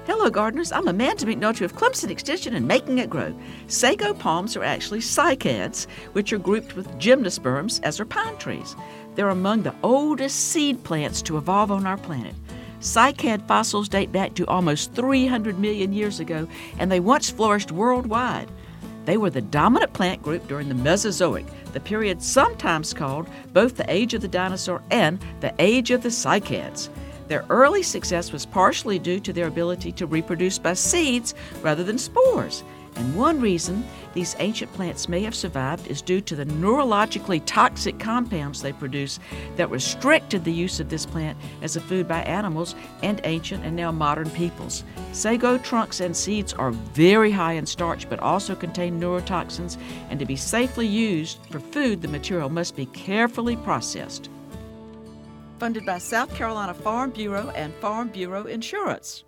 Hello, gardeners. I'm Amanda McNulty of Clemson Extension and Making It Grow. Sago palms are actually cycads, which are grouped with gymnosperms, as are pine trees. They're among the oldest seed plants to evolve on our planet. Cycad fossils date back to almost 300 million years ago, and they once flourished worldwide. They were the dominant plant group during the Mesozoic, the period sometimes called both the Age of the Dinosaur and the Age of the Cycads. Their early success was partially due to their ability to reproduce by seeds rather than spores. And one reason these ancient plants may have survived is due to the neurologically toxic compounds they produce that restricted the use of this plant as a food by animals and ancient and now modern peoples. Sago trunks and seeds are very high in starch but also contain neurotoxins, and to be safely used for food, the material must be carefully processed. Funded by South Carolina Farm Bureau and Farm Bureau Insurance.